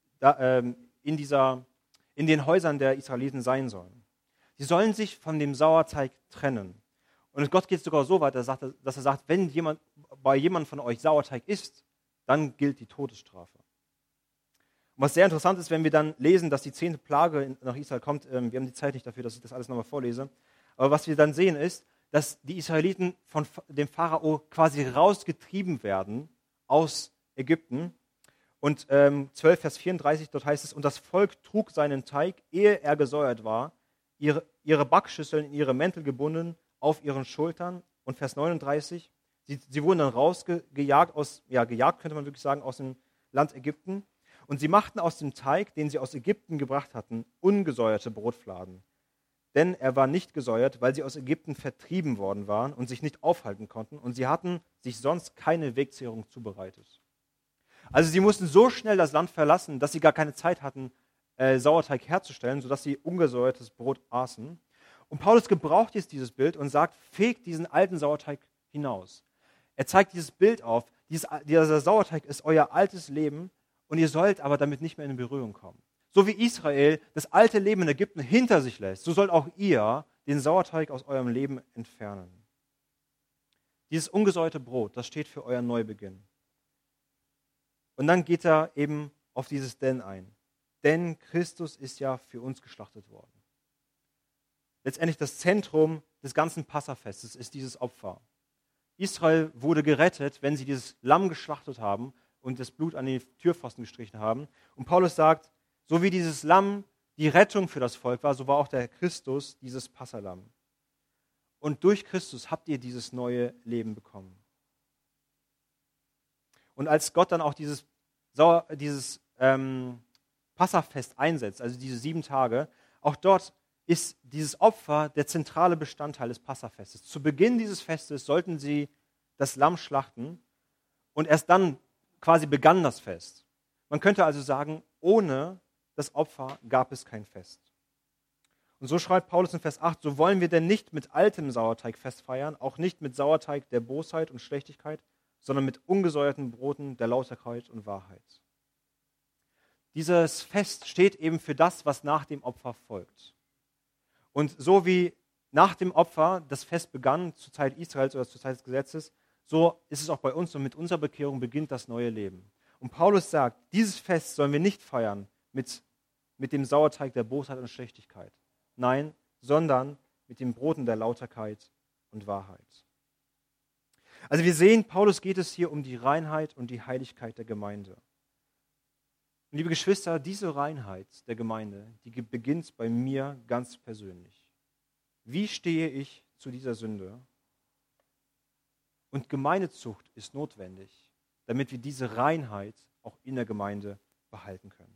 den Häusern der Israeliten sein sollen. Sie sollen sich von dem Sauerteig trennen. Und Gott geht sogar so weit, dass er sagt, wenn bei jemandem von euch Sauerteig isst, dann gilt die Todesstrafe. Und was sehr interessant ist, wenn wir dann lesen, dass die 10. Plage nach Israel kommt, wir haben die Zeit nicht dafür, dass ich das alles nochmal vorlese, aber was wir dann sehen ist, dass die Israeliten von dem Pharao quasi rausgetrieben werden aus Ägypten. Und 12, Vers 34, dort heißt es, und das Volk trug seinen Teig, ehe er gesäuert war, ihre Backschüsseln in ihre Mäntel gebunden, auf ihren Schultern. Und Vers 39, sie wurden dann rausgejagt, gejagt könnte man wirklich sagen, aus dem Land Ägypten. Und sie machten aus dem Teig, den sie aus Ägypten gebracht hatten, ungesäuerte Brotfladen. Denn er war nicht gesäuert, weil sie aus Ägypten vertrieben worden waren und sich nicht aufhalten konnten. Und sie hatten sich sonst keine Wegzehrung zubereitet. Also sie mussten so schnell das Land verlassen, dass sie gar keine Zeit hatten, Sauerteig herzustellen, sodass sie ungesäuertes Brot aßen. Und Paulus gebraucht jetzt dieses Bild und sagt, fegt diesen alten Sauerteig hinaus. Er zeigt dieses Bild auf, dieser Sauerteig ist euer altes Leben und ihr sollt aber damit nicht mehr in Berührung kommen. So wie Israel das alte Leben in Ägypten hinter sich lässt, so sollt auch ihr den Sauerteig aus eurem Leben entfernen. Dieses ungesäuerte Brot, das steht für euren Neubeginn. Und dann geht er eben auf dieses Denn ein. Denn Christus ist ja für uns geschlachtet worden. Letztendlich das Zentrum des ganzen Passafestes ist dieses Opfer. Israel wurde gerettet, wenn sie dieses Lamm geschlachtet haben und das Blut an die Türpfosten gestrichen haben. Und Paulus sagt, so wie dieses Lamm die Rettung für das Volk war, so war auch der Christus dieses Passalamm. Und durch Christus habt ihr dieses neue Leben bekommen. Und als Gott dann auch dieses Passafest einsetzt, also diese 7 Tage, auch dort ist dieses Opfer der zentrale Bestandteil des Passafestes. Zu Beginn dieses Festes sollten sie das Lamm schlachten und erst dann quasi begann das Fest. Man könnte also sagen, ohne das Opfer gab es kein Fest. Und so schreibt Paulus in Vers 8, so wollen wir denn nicht mit altem Sauerteig Fest feiern, auch nicht mit Sauerteig der Bosheit und Schlechtigkeit, sondern mit ungesäuerten Broten der Lauterkeit und Wahrheit. Dieses Fest steht eben für das, was nach dem Opfer folgt. Und so wie nach dem Opfer das Fest begann, zur Zeit Israels oder zur Zeit des Gesetzes, so ist es auch bei uns und mit unserer Bekehrung beginnt das neue Leben. Und Paulus sagt, dieses Fest sollen wir nicht feiern mit dem Sauerteig der Bosheit und Schlechtigkeit. Nein, sondern mit den Broten der Lauterkeit und Wahrheit. Also wir sehen, Paulus geht es hier um die Reinheit und die Heiligkeit der Gemeinde. Und liebe Geschwister, diese Reinheit der Gemeinde, die beginnt bei mir ganz persönlich. Wie stehe ich zu dieser Sünde? Und Gemeindezucht ist notwendig, damit wir diese Reinheit auch in der Gemeinde behalten können.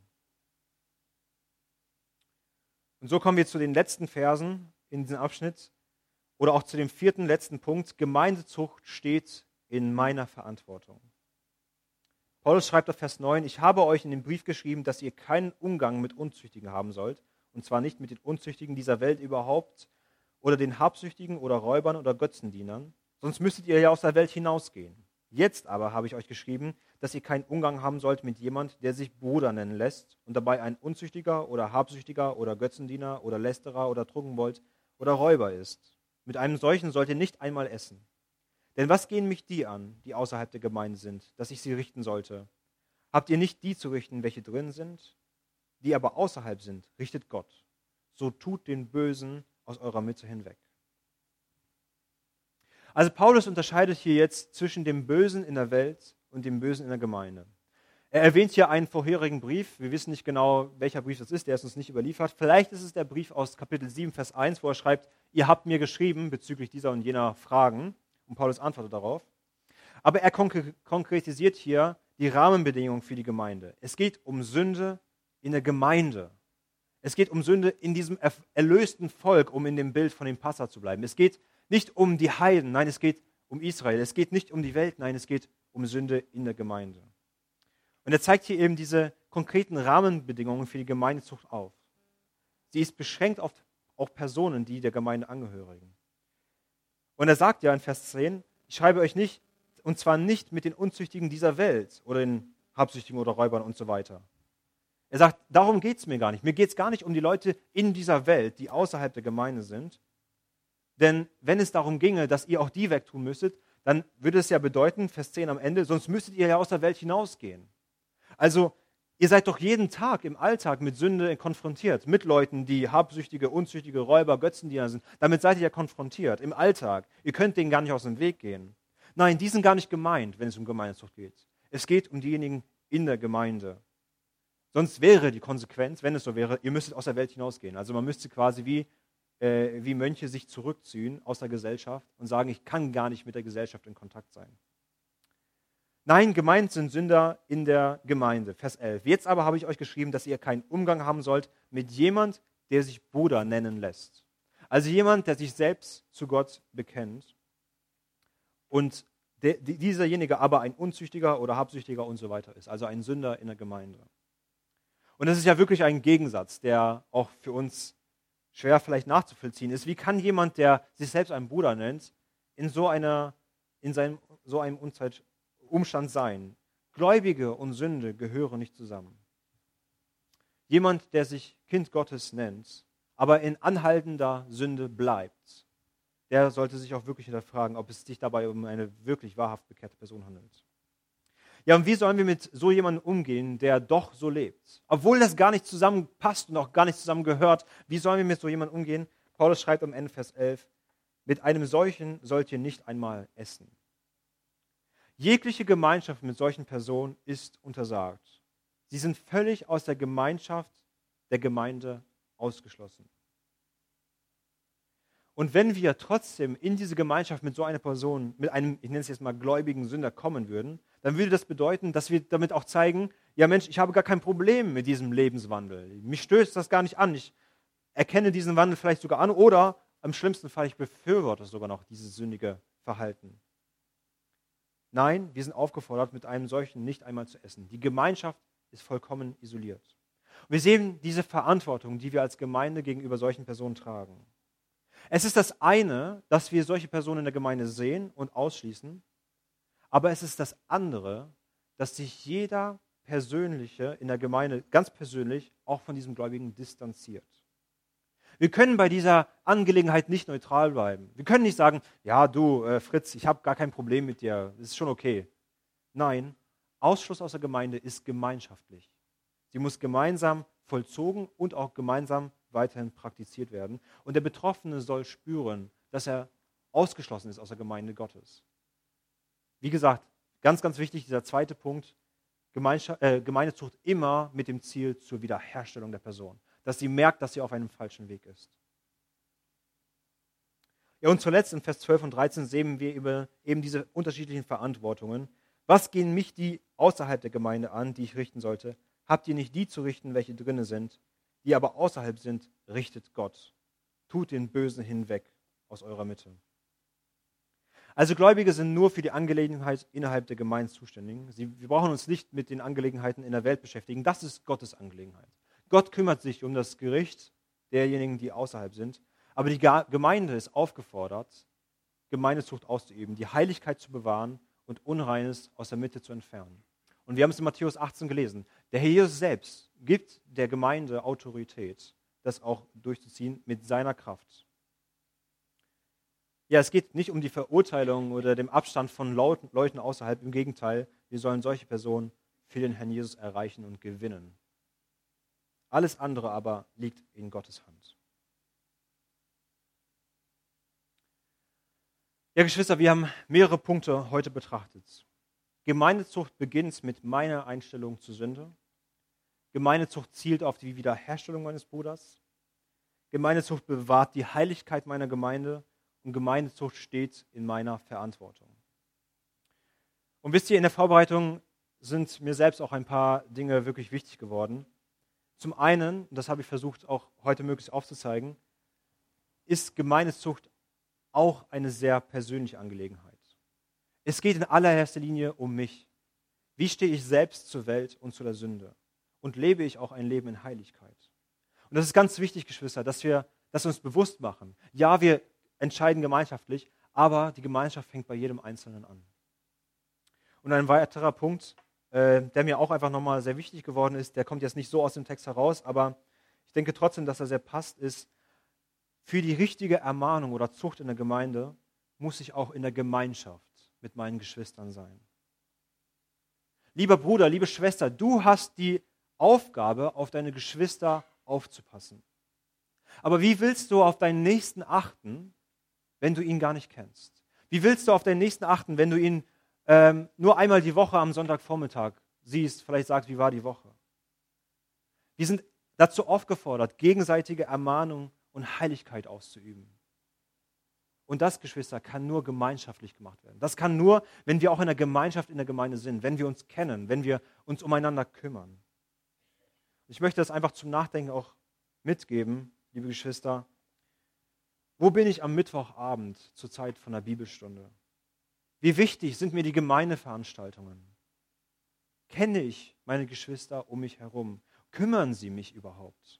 Und so kommen wir zu den letzten Versen in diesem Abschnitt oder auch zu dem 4. letzten Punkt. Gemeindezucht steht in meiner Verantwortung. Paulus schreibt auf Vers 9, ich habe euch in den Brief geschrieben, dass ihr keinen Umgang mit Unzüchtigen haben sollt, und zwar nicht mit den Unzüchtigen dieser Welt überhaupt oder den Habsüchtigen oder Räubern oder Götzendienern, sonst müsstet ihr ja aus der Welt hinausgehen. Jetzt aber habe ich euch geschrieben, dass ihr keinen Umgang haben sollt mit jemand, der sich Bruder nennen lässt und dabei ein Unzüchtiger oder Habsüchtiger oder Götzendiener oder Lästerer oder Trunkenbold oder Räuber ist. Mit einem solchen sollt ihr nicht einmal essen. Denn was gehen mich die an, die außerhalb der Gemeinde sind, dass ich sie richten sollte? Habt ihr nicht die zu richten, welche drin sind? Die aber außerhalb sind, richtet Gott. So tut den Bösen aus eurer Mitte hinweg. Also Paulus unterscheidet hier jetzt zwischen dem Bösen in der Welt und dem Bösen in der Gemeinde. Er erwähnt hier einen vorherigen Brief. Wir wissen nicht genau, welcher Brief das ist, der ist uns nicht überliefert. Vielleicht ist es der Brief aus Kapitel 7, Vers 1, wo er schreibt, ihr habt mir geschrieben bezüglich dieser und jener Fragen. Und Paulus antwortet darauf. Aber er konkretisiert hier die Rahmenbedingungen für die Gemeinde. Es geht um Sünde in der Gemeinde. Es geht um Sünde in diesem erlösten Volk, um in dem Bild von dem Passa zu bleiben. Es geht nicht um die Heiden, nein, es geht um Israel. Es geht nicht um die Welt, nein, es geht um Sünde in der Gemeinde. Und er zeigt hier eben diese konkreten Rahmenbedingungen für die Gemeindezucht auf. Sie ist beschränkt auf auch Personen, die der Gemeinde angehören. Und er sagt ja in Vers 10, ich schreibe euch nicht, und zwar nicht mit den Unzüchtigen dieser Welt oder den Habsüchtigen oder Räubern und so weiter. Er sagt, darum geht es mir gar nicht. Mir geht es gar nicht um die Leute in dieser Welt, die außerhalb der Gemeinde sind. Denn wenn es darum ginge, dass ihr auch die wegtun müsstet, dann würde es ja bedeuten, Vers 10 am Ende, sonst müsstet ihr ja aus der Welt hinausgehen. Also ihr seid doch jeden Tag im Alltag mit Sünde konfrontiert, mit Leuten, die habsüchtige, unzüchtige, Räuber, Götzendiener sind. Damit seid ihr ja konfrontiert im Alltag. Ihr könnt denen gar nicht aus dem Weg gehen. Nein, die sind gar nicht gemeint, wenn es um Gemeindezucht geht. Es geht um diejenigen in der Gemeinde. Sonst wäre die Konsequenz, wenn es so wäre, ihr müsstet aus der Welt hinausgehen. Also man müsste quasi wie Mönche sich zurückziehen aus der Gesellschaft und sagen, ich kann gar nicht mit der Gesellschaft in Kontakt sein. Nein, gemeint sind Sünder in der Gemeinde. Vers 11. Jetzt aber habe ich euch geschrieben, dass ihr keinen Umgang haben sollt mit jemand, der sich Bruder nennen lässt. Also jemand, der sich selbst zu Gott bekennt und dieserjenige aber ein Unzüchtiger oder Habsüchtiger und so weiter ist. Also ein Sünder in der Gemeinde. Und das ist ja wirklich ein Gegensatz, der auch für uns schwer vielleicht nachzuvollziehen ist. Wie kann jemand, der sich selbst einen Bruder nennt, in so einem Umstand sein? Gläubige und Sünde gehören nicht zusammen. Jemand, der sich Kind Gottes nennt, aber in anhaltender Sünde bleibt, der sollte sich auch wirklich hinterfragen, ob es sich dabei um eine wirklich wahrhaft bekehrte Person handelt. Ja, und wie sollen wir mit so jemandem umgehen, der doch so lebt? Obwohl das gar nicht zusammenpasst und auch gar nicht zusammengehört, wie sollen wir mit so jemandem umgehen? Paulus schreibt am Ende Vers 11, mit einem solchen sollt ihr nicht einmal essen. Jegliche Gemeinschaft mit solchen Personen ist untersagt. Sie sind völlig aus der Gemeinschaft der Gemeinde ausgeschlossen. Und wenn wir trotzdem in diese Gemeinschaft mit so einer Person, mit einem, ich nenne es jetzt mal gläubigen Sünder kommen würden, dann würde das bedeuten, dass wir damit auch zeigen, ja Mensch, ich habe gar kein Problem mit diesem Lebenswandel. Mich stößt das gar nicht an. Ich erkenne diesen Wandel vielleicht sogar an oder im schlimmsten Fall, ich befürworte sogar noch dieses sündige Verhalten. Nein, wir sind aufgefordert, mit einem solchen nicht einmal zu essen. Die Gemeinschaft ist vollkommen isoliert. Und wir sehen diese Verantwortung, die wir als Gemeinde gegenüber solchen Personen tragen. Es ist das eine, dass wir solche Personen in der Gemeinde sehen und ausschließen, aber es ist das andere, dass sich jeder Persönliche in der Gemeinde ganz persönlich auch von diesem Gläubigen distanziert. Wir können bei dieser Angelegenheit nicht neutral bleiben. Wir können nicht sagen, ja du Fritz, ich habe gar kein Problem mit dir, das ist schon okay. Nein, Ausschluss aus der Gemeinde ist gemeinschaftlich. Sie muss gemeinsam vollzogen und auch gemeinsam weiterhin praktiziert werden. Und der Betroffene soll spüren, dass er ausgeschlossen ist aus der Gemeinde Gottes. Wie gesagt, ganz, ganz wichtig, dieser zweite Punkt, Gemeindezucht immer mit dem Ziel zur Wiederherstellung der Person. Dass sie merkt, dass sie auf einem falschen Weg ist. Ja, und zuletzt in Vers 12 und 13 sehen wir eben diese unterschiedlichen Verantwortungen. Was gehen mich die außerhalb der Gemeinde an, die ich richten sollte? Habt ihr nicht die zu richten, welche drinnen sind? Die aber außerhalb sind, richtet Gott. Tut den Bösen hinweg aus eurer Mitte. Also Gläubige sind nur für die Angelegenheit innerhalb der Gemeinde zuständig. Wir brauchen uns nicht mit den Angelegenheiten in der Welt beschäftigen. Das ist Gottes Angelegenheit. Gott kümmert sich um das Gericht derjenigen, die außerhalb sind. Aber die Gemeinde ist aufgefordert, Gemeindezucht auszuüben, die Heiligkeit zu bewahren und Unreines aus der Mitte zu entfernen. Und wir haben es in Matthäus 18 gelesen. Der Herr Jesus selbst gibt der Gemeinde Autorität, das auch durchzuziehen mit seiner Kraft. Ja, es geht nicht um die Verurteilung oder den Abstand von Leuten außerhalb. Im Gegenteil, wir sollen solche Personen für den Herrn Jesus erreichen und gewinnen. Alles andere aber liegt in Gottes Hand. Ja, Geschwister, wir haben mehrere Punkte heute betrachtet. Gemeindezucht beginnt mit meiner Einstellung zur Sünde. Gemeindezucht zielt auf die Wiederherstellung meines Bruders. Gemeindezucht bewahrt die Heiligkeit meiner Gemeinde und Gemeindezucht steht in meiner Verantwortung. Und wisst ihr, in der Vorbereitung sind mir selbst auch ein paar Dinge wirklich wichtig geworden. Zum einen, und das habe ich versucht auch heute möglichst aufzuzeigen, ist Gemeindezucht auch eine sehr persönliche Angelegenheit. Es geht in allererster Linie um mich. Wie stehe ich selbst zur Welt und zu der Sünde? Und lebe ich auch ein Leben in Heiligkeit? Und das ist ganz wichtig, Geschwister, dass wir uns bewusst machen. Ja, wir entscheiden gemeinschaftlich, aber die Gemeinschaft fängt bei jedem Einzelnen an. Und ein weiterer Punkt, der mir auch einfach nochmal sehr wichtig geworden ist, der kommt jetzt nicht so aus dem Text heraus, aber ich denke trotzdem, dass er sehr passt, ist, für die richtige Ermahnung oder Zucht in der Gemeinde muss ich auch in der Gemeinschaft mit meinen Geschwistern sein. Lieber Bruder, liebe Schwester, du hast die Aufgabe, auf deine Geschwister aufzupassen. Aber wie willst du auf deinen Nächsten achten, wenn du ihn gar nicht kennst? Wie willst du auf deinen Nächsten achten, wenn du ihn nur einmal die Woche am Sonntagvormittag siehst, vielleicht sagst, wie war die Woche? Wir sind dazu aufgefordert, gegenseitige Ermahnung und Heiligkeit auszuüben. Und das, Geschwister, kann nur gemeinschaftlich gemacht werden. Das kann nur, wenn wir auch in der Gemeinschaft in der Gemeinde sind, wenn wir uns kennen, wenn wir uns umeinander kümmern. Ich möchte das einfach zum Nachdenken auch mitgeben, liebe Geschwister. Wo bin ich am Mittwochabend zur Zeit von der Bibelstunde? Wie wichtig sind mir die Gemeindeveranstaltungen? Kenne ich meine Geschwister um mich herum? Kümmern sie mich überhaupt?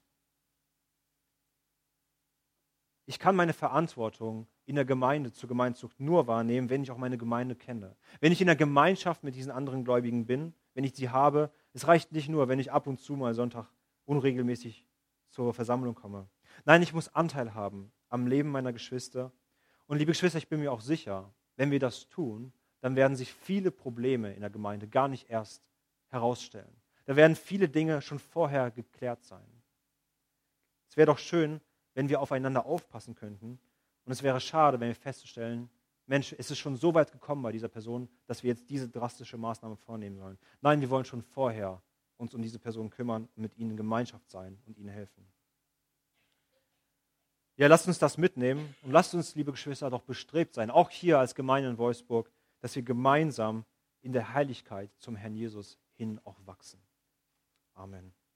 Ich kann meine Verantwortung in der Gemeinde zur Gemeindezucht nur wahrnehmen, wenn ich auch meine Gemeinde kenne. Wenn ich in der Gemeinschaft mit diesen anderen Gläubigen bin, wenn ich sie habe. Es reicht nicht nur, wenn ich ab und zu mal Sonntag unregelmäßig zur Versammlung komme. Nein, ich muss Anteil haben am Leben meiner Geschwister. Und liebe Geschwister, ich bin mir auch sicher, wenn wir das tun, dann werden sich viele Probleme in der Gemeinde gar nicht erst herausstellen. Da werden viele Dinge schon vorher geklärt sein. Es wäre doch schön, wenn wir aufeinander aufpassen könnten. Und es wäre schade, wenn wir festzustellen, Mensch, es ist schon so weit gekommen bei dieser Person, dass wir jetzt diese drastische Maßnahme vornehmen sollen. Nein, wir wollen schon vorher uns um diese Person kümmern und mit ihnen in Gemeinschaft sein und ihnen helfen. Ja, lasst uns das mitnehmen und lasst uns, liebe Geschwister, doch bestrebt sein, auch hier als Gemeinde in Wolfsburg, dass wir gemeinsam in der Heiligkeit zum Herrn Jesus hin auch wachsen. Amen.